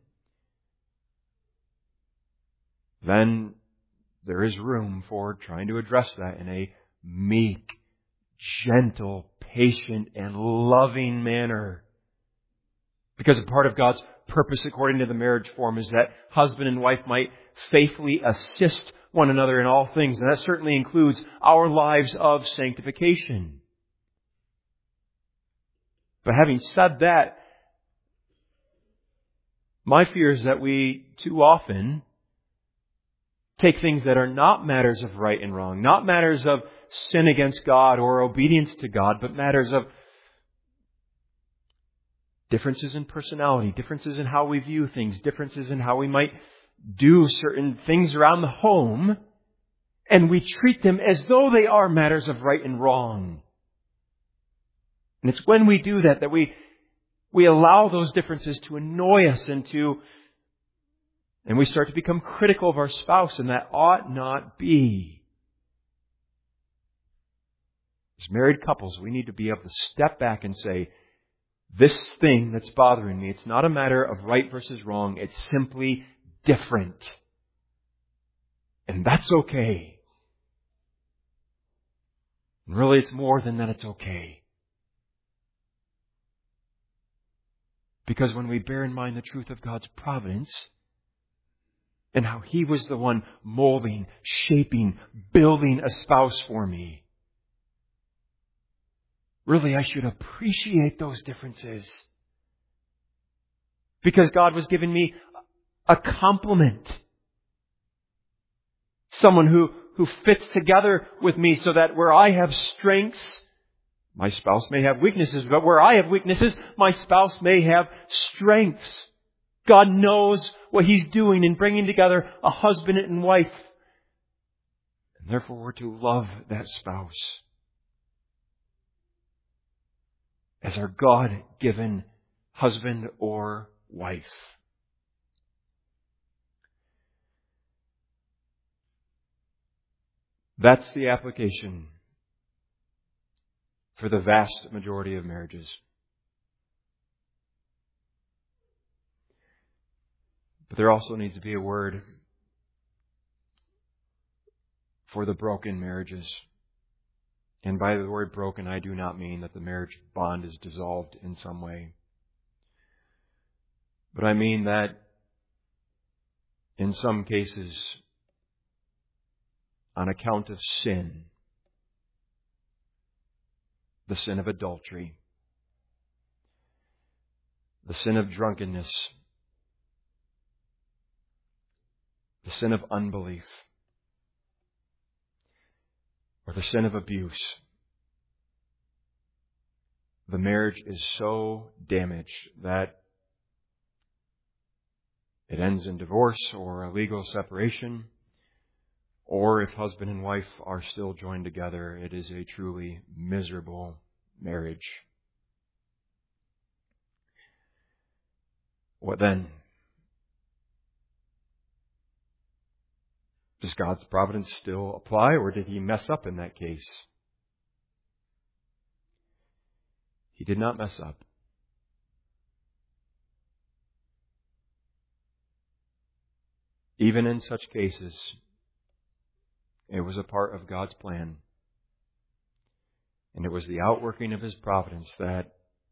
then there is room for trying to address that in a meek, gentle, patient, and loving manner. Because a part of God's purpose according to the marriage form is that husband and wife might faithfully assist one another in all things. And that certainly includes our lives of sanctification. But having said that, my fear is that we too often take things that are not matters of right and wrong, not matters of sin against God or obedience to God, but matters of differences in personality, differences in how we view things, differences in how we might do certain things around the home, and we treat them as though they are matters of right and wrong. And it's when we do that we allow those differences to annoy us and to And we start to become critical of our spouse, and that ought not be. As married couples, we need to be able to step back and say, this thing that's bothering me, it's not a matter of right versus wrong. It's simply different. And that's okay. And really, it's more than that it's okay. Because when we bear in mind the truth of God's providence, and how He was the one molding, shaping, building a spouse for me, really, I should appreciate those differences. Because God was giving me a complement. Someone who fits together with me so that where I have strengths, my spouse may have weaknesses. But where I have weaknesses, my spouse may have strengths. God knows what He's doing in bringing together a husband and wife. And therefore, we're to love that spouse as our God-given husband or wife. That's the application for the vast majority of marriages. But there also needs to be a word for the broken marriages. And by the word broken, I do not mean that the marriage bond is dissolved in some way. But I mean that in some cases, on account of sin, the sin of adultery, the sin of drunkenness, the sin of unbelief, or the sin of abuse, the marriage is so damaged that it ends in divorce or a legal separation, or if husband and wife are still joined together, it is a truly miserable marriage. What then? Does God's providence still apply, or did He mess up in that case? He did not mess up. Even in such cases, it was a part of God's plan. And it was the outworking of His providence that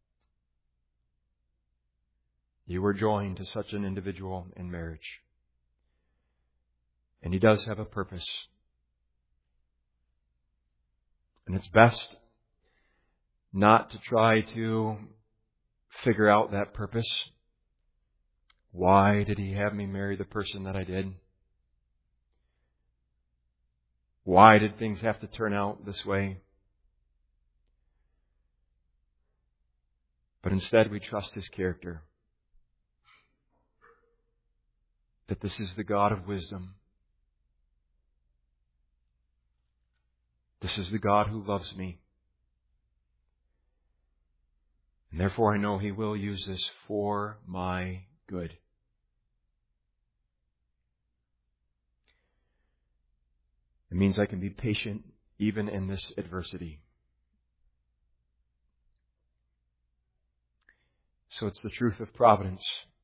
you were joined to such an individual in marriage. And He does have a purpose. And it's best not to try to figure out that purpose. Why did He have me marry the person that I did? Why did things have to turn out this way? But instead we trust His character. That this is the God of wisdom. This is the God who loves me. And therefore I know He will use this for my good. It means I can be patient even in this adversity. So it's the truth of providence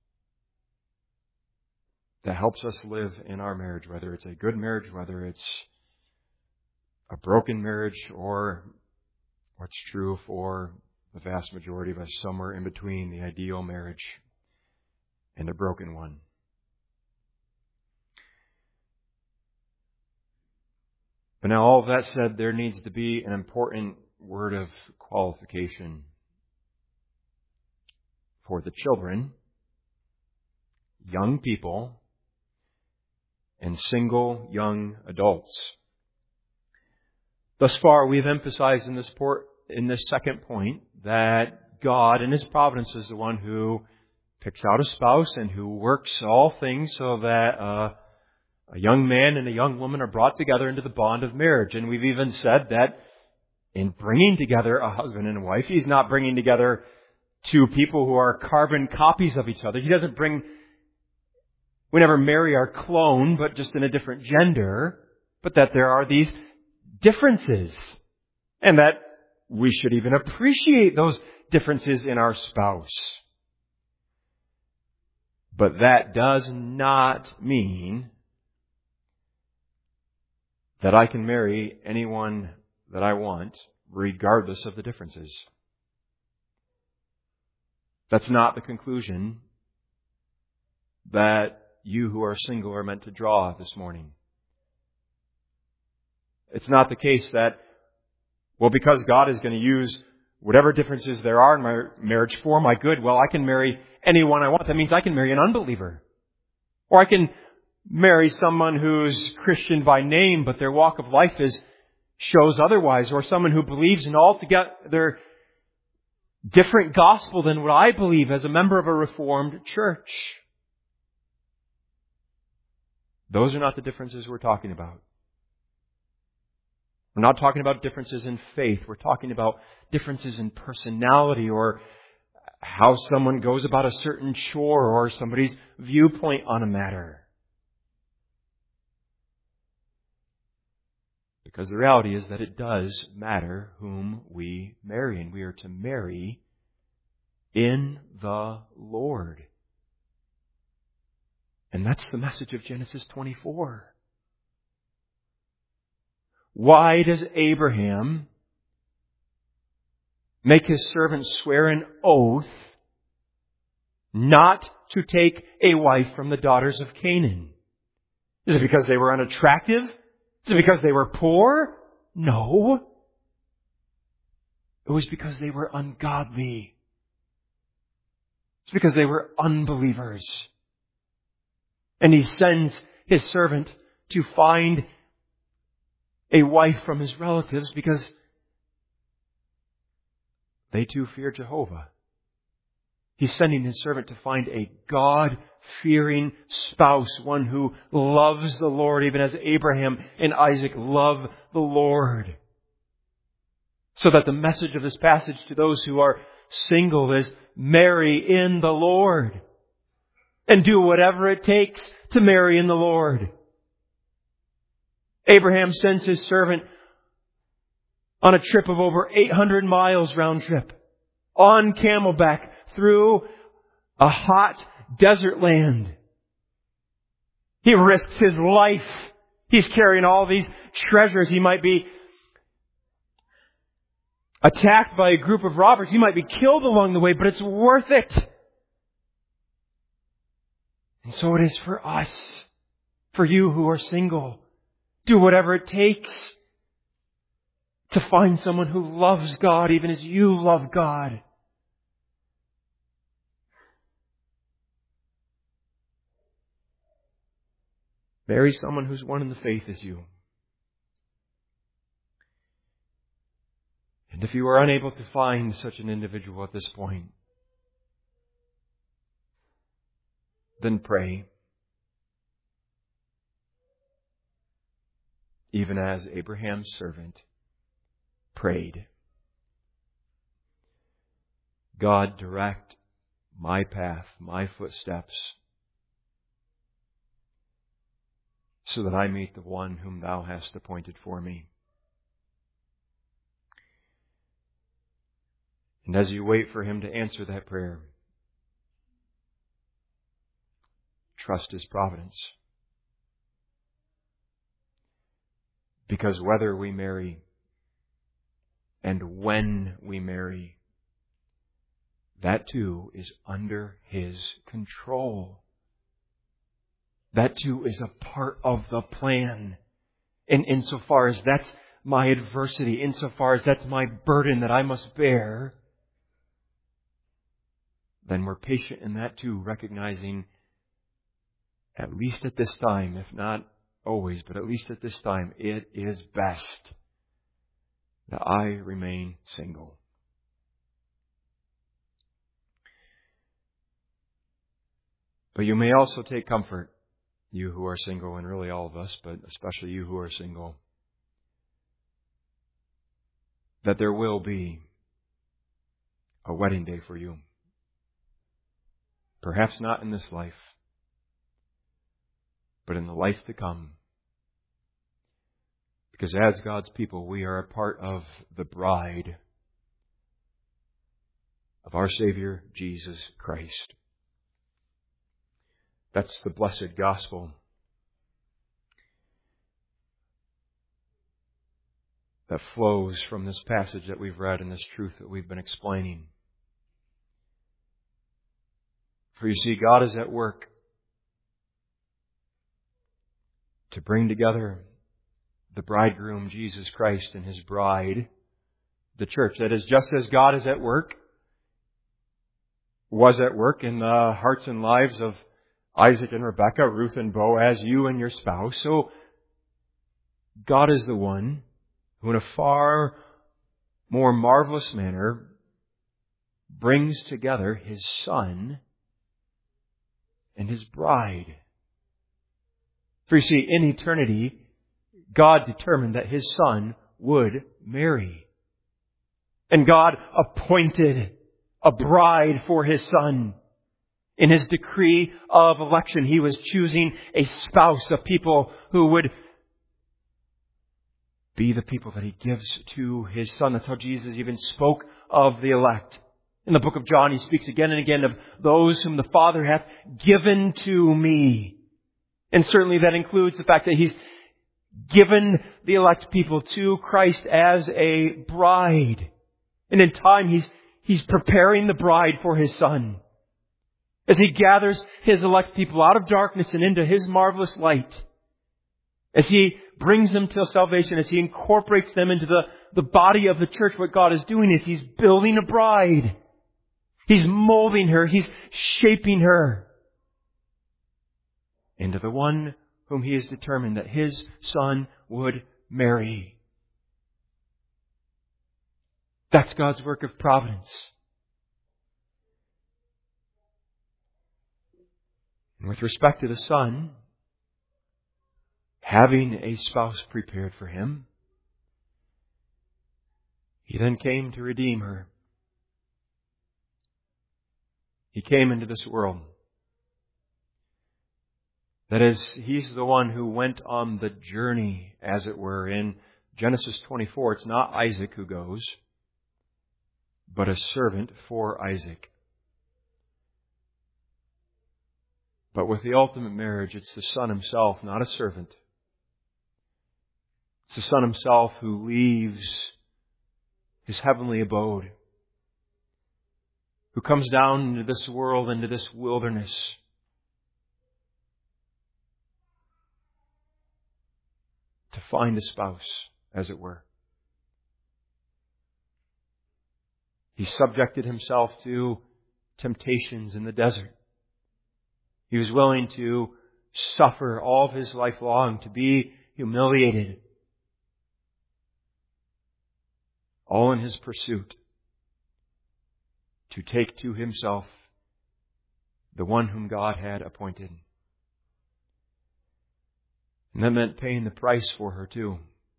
that helps us live in our marriage, whether it's a good marriage, whether it's a broken marriage, or what's true for the vast majority of us, somewhere in between the ideal marriage and a broken one. But now all of that said, there needs to be an important word of qualification for the children, young people, and single young adults. Thus far, we've emphasized in this second point that God in His providence is the one who picks out a spouse and who works all things so that a young man and a young woman are brought together into the bond of marriage. And we've even said that in bringing together a husband and a wife, He's not bringing together two people who are carbon copies of each other. He doesn't bring We never marry our clone, but just in a different gender. But that there are these differences. And that we should even appreciate those differences in our spouse. But that does not mean that I can marry anyone that I want, regardless of the differences. That's not the conclusion that you who are single are meant to draw this morning. It's not the case that, well, because God is going to use whatever differences there are in my marriage for my good, well, I can marry anyone I want. That means I can marry an unbeliever. Or I can marry someone who's Christian by name, but their walk of life shows otherwise. Or someone who believes in altogether different gospel than what I believe as a member of a Reformed church. Those are not the differences we're talking about. We're not talking about differences in faith. We're talking about differences in personality or how someone goes about a certain chore or somebody's viewpoint on a matter. Because the reality is that it does matter whom we marry, and we are to marry in the Lord. And that's the message of Genesis 24. Why does Abraham make his servant swear an oath not to take a wife from the daughters of Canaan? Is it because they were unattractive? Is it because they were poor? No. It was because they were ungodly. It's because they were unbelievers. And he sends his servant to find a wife from his relatives because they too fear Jehovah. He's sending his servant to find a God-fearing spouse, one who loves the Lord, even as Abraham and Isaac love the Lord. So that the message of this passage to those who are single is marry in the Lord. And do whatever it takes to marry in the Lord. Abraham sends his servant on a trip of over 800 miles round trip, on camelback, through a hot desert land. He risks his life. He's carrying all these treasures. He might be attacked by a group of robbers. He might be killed along the way, but it's worth it. And so it is for us, for you who are single. Do whatever it takes to find someone who loves God even as you love God. Marry someone who's one in the faith as you. And if you are unable to find such an individual at this point, then pray. Even as Abraham's servant prayed. God, direct my path, my footsteps, so that I meet the one whom Thou hast appointed for me. And as you wait for Him to answer that prayer, trust His providence. Because whether we marry and when we marry, that too is under His control. That too is a part of the plan. And insofar as that's my adversity, insofar as that's my burden that I must bear, then we're patient in that too, recognizing at least at this time, if not always, but at least at this time, it is best that I remain single. But you may also take comfort, you who are single, and really all of us, but especially you who are single, that there will be a wedding day for you. Perhaps not in this life, but in the life to come. Because as God's people, we are a part of the bride of our Savior, Jesus Christ. That's the blessed gospel that flows from this passage that we've read and this truth that we've been explaining. For you see, God is at work to bring together the bridegroom, Jesus Christ, and His bride, the church. That is, just as God is at work, was at work in the hearts and lives of Isaac and Rebekah, Ruth and Boaz, you and your spouse, so God is the one who in a far more marvelous manner brings together His Son and His bride. For you see, in eternity, God determined that His Son would marry. And God appointed a bride for His Son. In His decree of election, He was choosing a spouse of people who would be the people that He gives to His Son. That's how Jesus even spoke of the elect. In the book of John, He speaks again and again of those whom the Father hath given to me. And certainly that includes the fact that He's given the elect people to Christ as a bride. And in time, He's preparing the bride for His Son. As He gathers His elect people out of darkness and into His marvelous light. As He brings them to salvation, as He incorporates them into the body of the church, what God is doing is He's building a bride. He's molding her. He's shaping her into the one whom He has determined that His Son would marry. That's God's work of providence. And with respect to the Son, having a spouse prepared for Him, He then came to redeem her. He came into this world. That is, He's the one who went on the journey, as it were. In Genesis 24, it's not Isaac who goes, but a servant for Isaac. But with the ultimate marriage, it's the Son Himself, not a servant. It's the Son Himself who leaves His heavenly abode, who comes down into this world, into this wilderness, to find a spouse, as it were. He subjected Himself to temptations in the desert. He was willing to suffer all of His life long, to be humiliated, all in His pursuit to take to Himself the one whom God had appointed. And that meant paying the price for her too.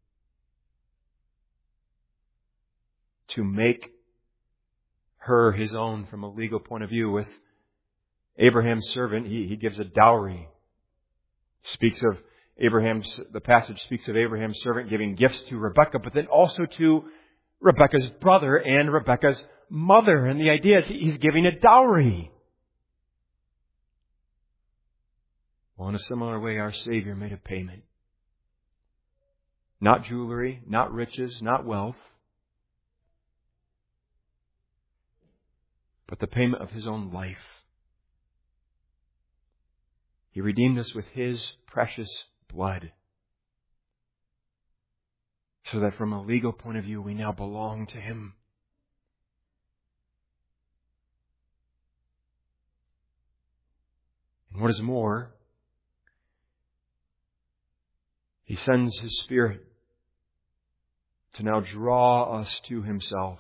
To make her His own from a legal point of view. With Abraham's servant, he gives a dowry. The passage speaks of Abraham's servant giving gifts to Rebekah, but then also to Rebekah's brother and Rebekah's mother. And the idea is he's giving a dowry. Well, in a similar way, our Savior made a payment. Not jewelry, not riches, not wealth, but the payment of His own life. He redeemed us with His precious blood, so that from a legal point of view, we now belong to Him. And what is more, He sends His Spirit to now draw us to Himself.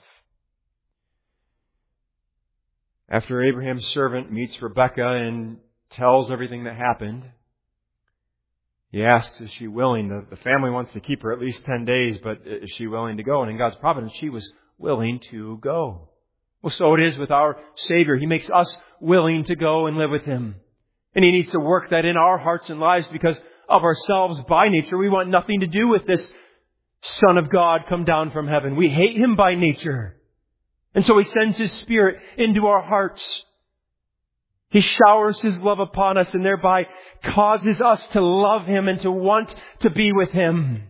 After Abraham's servant meets Rebekah and tells everything that happened, he asks, is she willing? The family wants to keep her at least 10 days, but is she willing to go? And in God's providence, she was willing to go. Well, so it is with our Savior. He makes us willing to go and live with Him. And He needs to work that in our hearts and lives, because of ourselves by nature, we want nothing to do with this Son of God come down from heaven. We hate Him by nature. And so He sends His Spirit into our hearts. He showers His love upon us and thereby causes us to love Him and to want to be with Him.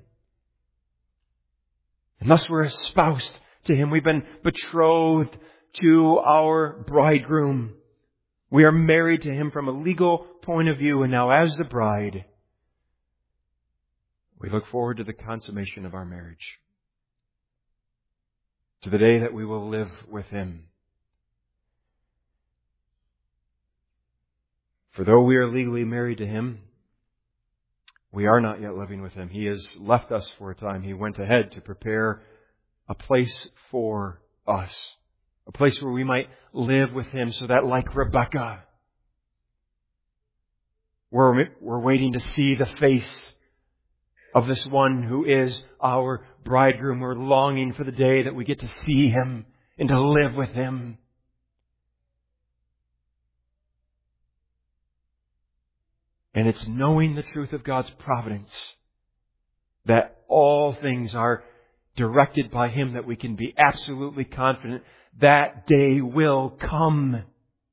And thus we're espoused to Him. We've been betrothed to our bridegroom. We are married to Him from a legal point of view. And now as the bride, we look forward to the consummation of our marriage, to the day that we will live with Him. For though we are legally married to Him, we are not yet living with Him. He has left us for a time. He went ahead to prepare a place for us, a place where we might live with Him, so that like Rebekah, we're waiting to see the face of this one who is our bridegroom. We're longing for the day that we get to see Him and to live with Him. And it's knowing the truth of God's providence, that all things are directed by Him, that we can be absolutely confident that day will come.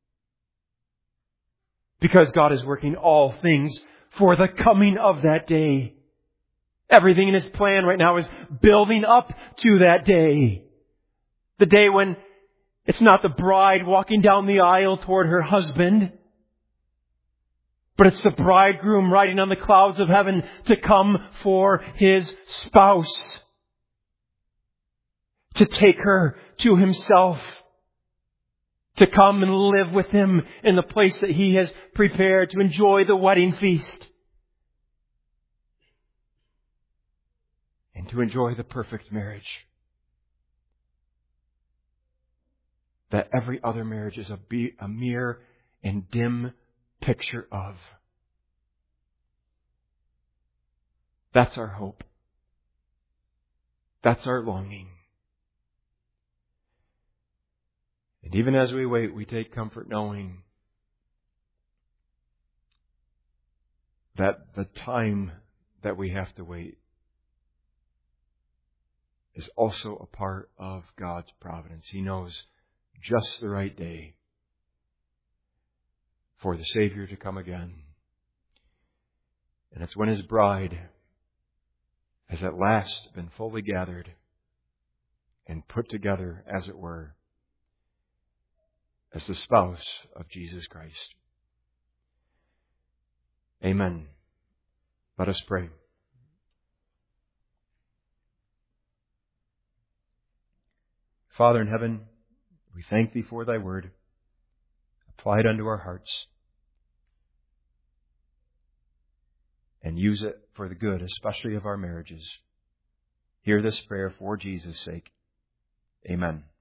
Because God is working all things for the coming of that day. Everything in His plan right now is building up to that day. The day when it's not the bride walking down the aisle toward her husband, but it's the bridegroom riding on the clouds of heaven to come for his spouse, to take her to Himself, to come and live with Him in the place that He has prepared, to enjoy the wedding feast, and to enjoy the perfect marriage that every other marriage is a mere and dim picture of. That's our hope. That's our longing. And even as we wait, we take comfort knowing that the time that we have to wait is also a part of God's providence. He knows just the right day for the Savior to come again. And it's when His bride has at last been fully gathered and put together, as it were, as the spouse of Jesus Christ. Amen. Let us pray. Father in heaven, we thank Thee for Thy word. Apply it unto our hearts and use it for the good, especially of our marriages. Hear this prayer for Jesus' sake. Amen.